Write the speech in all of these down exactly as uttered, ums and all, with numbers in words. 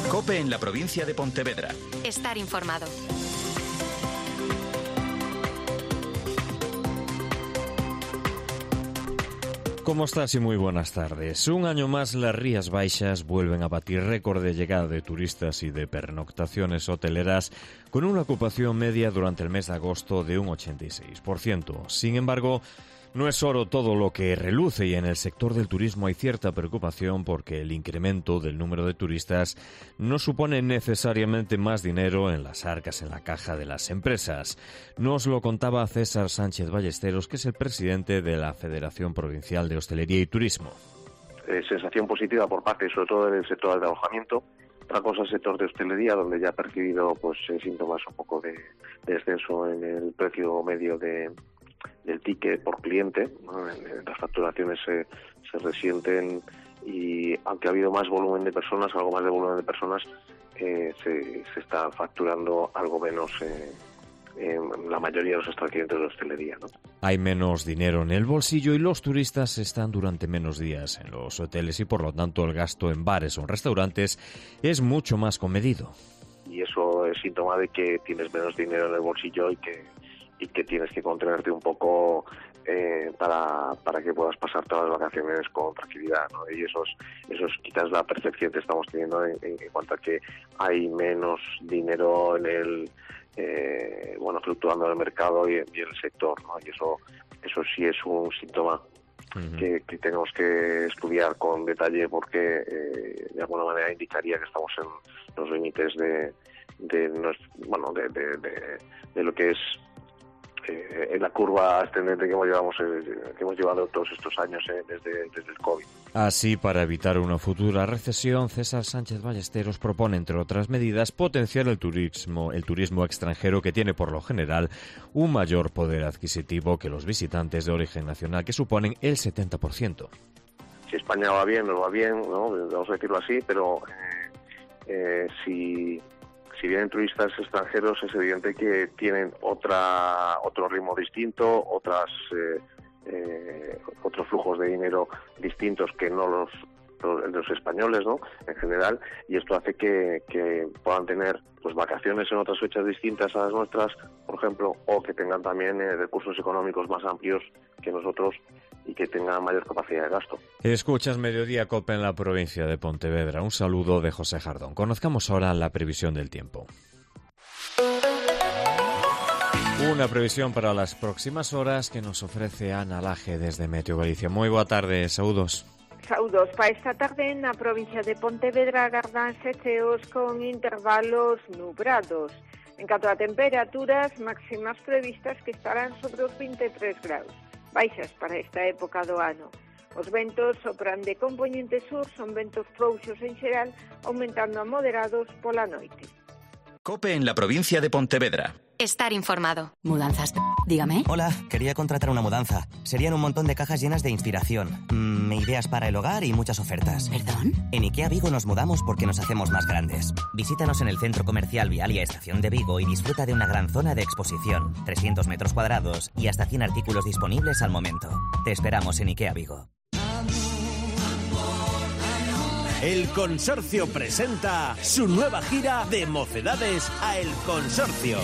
COPE en la provincia de Pontevedra. Estar informado. ¿Cómo estás? Y muy buenas tardes. Un año más las Rías Baixas vuelven a batir récord de llegada de turistas y de pernoctaciones hoteleras, con una ocupación media durante el mes de agosto de un ochenta y seis por ciento. Sin embargo, no es oro todo lo que reluce, y en el sector del turismo hay cierta preocupación porque el incremento del número de turistas no supone necesariamente más dinero en las arcas, en la caja de las empresas. Nos lo contaba César Sánchez Ballesteros, que es el presidente de la Federación Provincial de Hostelería y Turismo. Eh, sensación positiva por parte, sobre todo del sector del alojamiento. Otra cosa es el sector de hostelería, donde ya ha percibido pues síntomas un poco de, de descenso en el precio medio de del ticket por cliente, ¿no? Las facturaciones se, se resienten, y aunque ha habido más volumen de personas, algo más de volumen de personas, eh, se, se está facturando algo menos eh, en la mayoría de los establecimientos de hostelería, ¿no? Hay menos dinero en el bolsillo y los turistas están durante menos días en los hoteles, y por lo tanto el gasto en bares o en restaurantes es mucho más comedido. Y eso es síntoma de que tienes menos dinero en el bolsillo y que y que tienes que contenerte un poco eh, para, para que puedas pasar todas las vacaciones con tranquilidad, ¿no? Y eso es, eso es quizás la percepción que estamos teniendo en, en cuanto a que hay menos dinero en el eh, bueno fluctuando en el mercado y, y en el sector, ¿no? Y eso eso sí es un síntoma uh-huh. que, que tenemos que estudiar con detalle, porque eh, de alguna manera indicaría que estamos en los límites de de, bueno, de, de, de, de lo que es Eh, en la curva ascendente que hemos, llevamos, eh, que hemos llevado todos estos años eh, desde, desde el COVID. Así, para evitar una futura recesión, César Sánchez Ballesteros propone, entre otras medidas, potenciar el turismo, el turismo extranjero, que tiene por lo general un mayor poder adquisitivo que los visitantes de origen nacional, que suponen el setenta por ciento. Si España va bien, nos va bien, ¿no? Vamos a decirlo así, pero eh, eh, si... Si vienen turistas extranjeros, es evidente que tienen otra otro ritmo distinto, otras eh, eh, otros flujos de dinero distintos que no los, los los españoles, ¿no? En general, y esto hace que, que puedan tener pues vacaciones en otras fechas distintas a las nuestras, por ejemplo, o que tengan también eh, recursos económicos más amplios que nosotros y que tengan mayor capacidad de gasto. Escuchas Mediodía COPE en la provincia de Pontevedra. Un saludo de José Jardón. Conozcamos ahora la previsión del tiempo. Una previsión para las próximas horas que nos ofrece Ana Laje desde Meteo Galicia. Moi boa tarde, saúdos. Saúdos. Para esta tarde na provincia de Pontevedra agardanse cheos con intervalos nubrados. En canto a temperaturas, máximas previstas que estarán sobre os vinte e tres graus. Baixas para esta época do ano. Os ventos sopran de compoñente sur, son ventos frouxos en xeral, aumentando a moderados pola noite. COPE en la provincia de Pontevedra. Estar informado. Mudanzas. Dígame. Hola, quería contratar una mudanza. Serían un montón de cajas llenas de inspiración, mmm, ideas para el hogar y muchas ofertas. ¿Perdón? En IKEA Vigo nos mudamos porque nos hacemos más grandes. Visítanos en el Centro Comercial Vialia Estación de Vigo y disfruta de una gran zona de exposición, trescientos metros cuadrados y hasta cien artículos disponibles al momento. Te esperamos en IKEA Vigo. El Consorcio presenta su nueva gira de Mocedades a El Consorcio.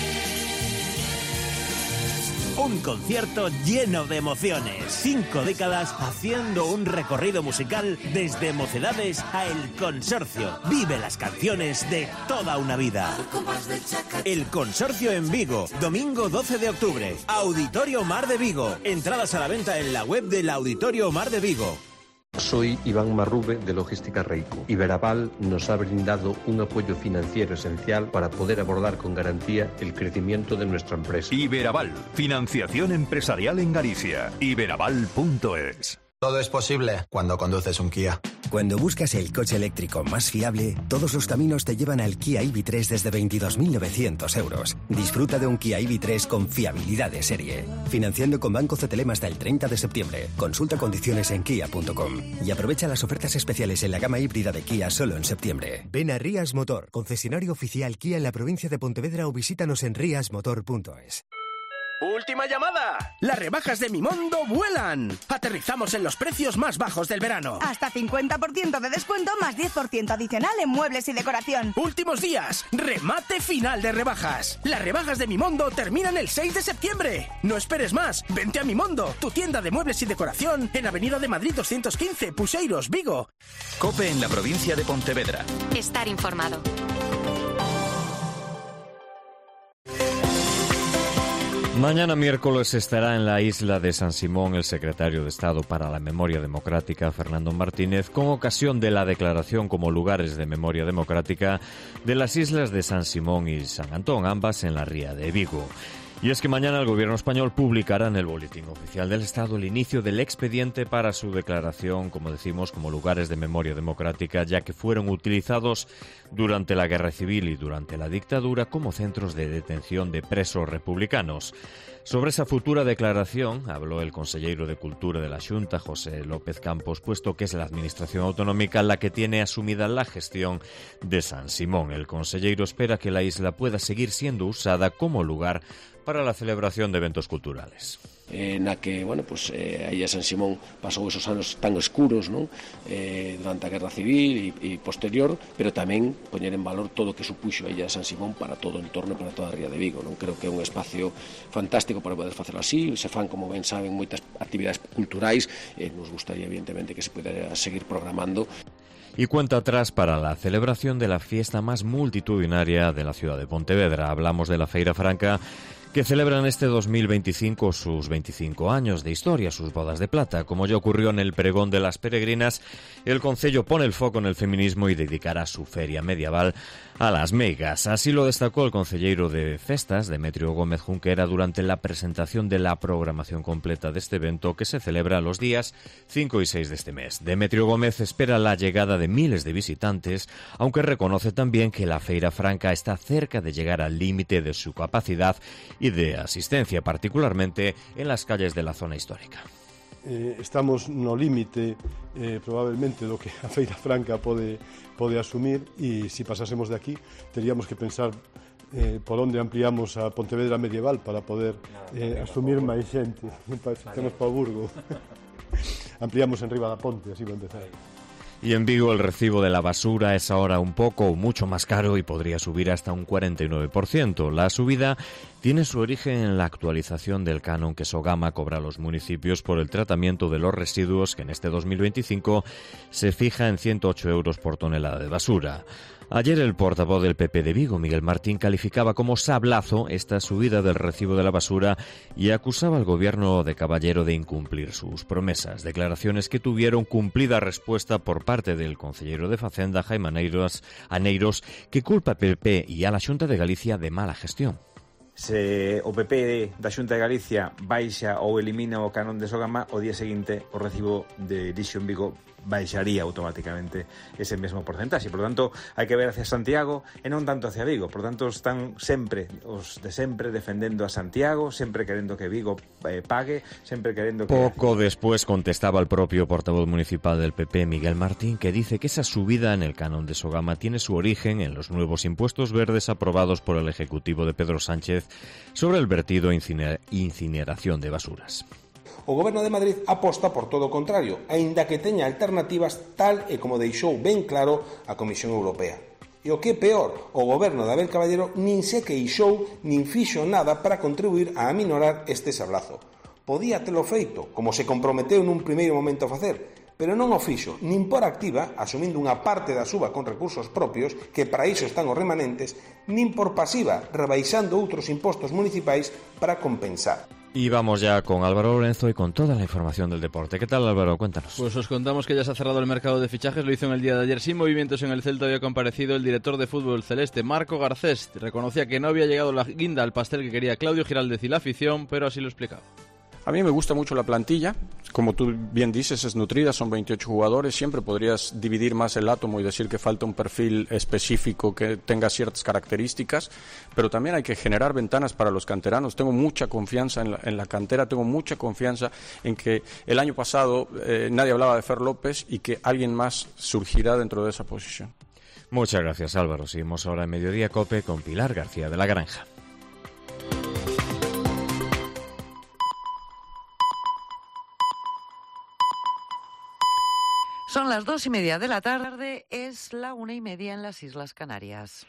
Un concierto lleno de emociones. Cinco décadas haciendo un recorrido musical desde Mocedades a El Consorcio. Vive las canciones de toda una vida. El Consorcio en Vigo, domingo doce de octubre. Auditorio Mar de Vigo. Entradas a la venta en la web del Auditorio Mar de Vigo. Soy Iván Marrube de Logística Reico. Iberaval nos ha brindado un apoyo financiero esencial para poder abordar con garantía el crecimiento de nuestra empresa. Iberaval, financiación empresarial en Galicia. iberaval punto es. Todo es posible cuando conduces un Kia. Cuando buscas el coche eléctrico más fiable, todos los caminos te llevan al Kia E V tres desde veintidós mil novecientos euros. Disfruta de un Kia E V tres con fiabilidad de serie. Financiando con Banco C T L M hasta el treinta de septiembre. Consulta condiciones en kia punto com. Y aprovecha las ofertas especiales en la gama híbrida de Kia solo en septiembre. Ven a Rías Motor, concesionario oficial Kia en la provincia de Pontevedra, o visítanos en rías motor punto es. ¡Última llamada! Las rebajas de Mimondo vuelan. Aterrizamos en los precios más bajos del verano. Hasta cincuenta por ciento de descuento más diez por ciento adicional en muebles y decoración. Últimos días. Remate final de rebajas. Las rebajas de Mimondo terminan el seis de septiembre. No esperes más. Vente a Mimondo, tu tienda de muebles y decoración en Avenida de Madrid doscientos quince, Puseiros, Vigo. COPE en la provincia de Pontevedra. Estar informado. Mañana miércoles estará en la isla de San Simón el secretario de Estado para la Memoria Democrática, Fernando Martínez, con ocasión de la declaración como lugares de memoria democrática de las islas de San Simón y San Antón, ambas en la ría de Vigo. Y es que mañana el gobierno español publicará en el Boletín Oficial del Estado el inicio del expediente para su declaración, como decimos, como lugares de memoria democrática, ya que fueron utilizados durante la Guerra Civil y durante la dictadura como centros de detención de presos republicanos. Sobre esa futura declaración habló el conselleiro de Cultura de la Xunta, José López Campos, puesto que es la Administración Autonómica la que tiene asumida la gestión de San Simón. El conselleiro espera que la isla pueda seguir siendo usada como lugar para la celebración de eventos culturales. Eh, na que, bueno, pues, eh, aí a San Simón pasou esos anos tan escuros, non? Eh, durante a Guerra Civil e, e posterior, pero tamén poñer en valor todo o que supuxo a illa de San Simón para todo o entorno, para toda a ría de Vigo, non? Creo que é un espacio fantástico para poder facelo así, se fan, como ben saben, moitas actividades culturais, e eh, nos gustaría, evidentemente, que se pudera seguir programando. Y cuenta atrás para la celebración de la fiesta más multitudinaria de la ciudad de Pontevedra. Hablamos de la Feira Franca, que celebran este dos mil veinticinco sus veinticinco años de historia, sus bodas de plata. Como ya ocurrió en el pregón de las peregrinas, el concello pone el foco en el feminismo y dedicará su feria medieval a las meigas. Así lo destacó el concelleiro de Festas, Demetrio Gómez Junquera, durante la presentación de la programación completa de este evento, que se celebra los días cinco y seis de este mes. Demetrio Gómez espera la llegada de miles de visitantes, aunque reconoce también que la Feira Franca está cerca de llegar al límite de su capacidad y de asistencia, particularmente en las calles de la zona histórica. Eh, estamos no límite eh, probablemente do que a Feira Franca pode, pode asumir, e se pasásemos de aquí teríamos que pensar eh, por onde ampliamos a Pontevedra medieval para poder eh, asumir máis xente. Temos para o Burgo. Ampliamos en riba da ponte, así va a empezar. Y en Vigo el recibo de la basura es ahora un poco o mucho más caro y podría subir hasta un cuarenta y nueve por ciento. La subida tiene su origen en la actualización del canon que Sogama cobra a los municipios por el tratamiento de los residuos, que en este dos mil veinticinco se fija en ciento ocho euros por tonelada de basura. Ayer el portavoz del P P de Vigo, Miguel Martín, calificaba como sablazo esta subida del recibo de la basura y acusaba al gobierno de Caballero de incumplir sus promesas. Declaraciones que tuvieron cumplida respuesta por parte del concelleiro de Facenda, Jaime Aneiros, Aneiros, que culpa al P P e a la Xunta de Galicia de mala gestión. Se o P P da Xunta de Galicia baixa ou elimina o canon de Sogama, o día seguinte o recibo de lixo en Vigo baixaría automáticamente ese mesmo porcentaxe. Por lo tanto, hai que ver hacia Santiago e non tanto hacia Vigo. Por lo tanto, están sempre, os de sempre, defendendo a Santiago, sempre querendo que Vigo eh, pague, sempre querendo que... Poco después contestaba el propio portavoz municipal del P P, Miguel Martín, que dice que esa subida en el canon de Sogama tiene su origen en los nuevos impuestos verdes aprobados por el Ejecutivo de Pedro Sánchez sobre el vertido e incineración de basuras. O Goberno de Madrid aposta por todo o contrario, aínda que teña alternativas, tal e como deixou ben claro a Comisión Europea. E o que é peor, o Goberno de Abel Caballero nin se queixou nin fixo nada para contribuir a aminorar este sablazo. Podía telo feito, como se comprometeu nun primeiro momento a facer, pero non o fixo, nin por activa, asumindo unha parte da suba con recursos propios, que para iso están os remanentes, nin por pasiva, rebaixando outros impostos municipais para compensar. Y vamos ya con Álvaro Lorenzo y con toda la información del deporte. ¿Qué tal, Álvaro? Cuéntanos. Pues os contamos que ya se ha cerrado el mercado de fichajes, lo hizo en el día de ayer sin movimientos en el Celta. Había comparecido el director de fútbol celeste, Marco Garcés. Reconocía que no había llegado la guinda al pastel que quería Claudio Giraldez y la afición, pero así lo explicaba. A mí me gusta mucho la plantilla, como tú bien dices, es nutrida, son veintiocho jugadores, siempre podrías dividir más el átomo y decir que falta un perfil específico que tenga ciertas características, pero también hay que generar ventanas para los canteranos. Tengo mucha confianza en la, en la cantera, tengo mucha confianza en que el año pasado eh, nadie hablaba de Fer López y que alguien más surgirá dentro de esa posición. Muchas gracias, Álvaro. Seguimos ahora en Mediodía Cope con Pilar García de la Granja. Son las dos y media de la tarde, es la una y media en las Islas Canarias.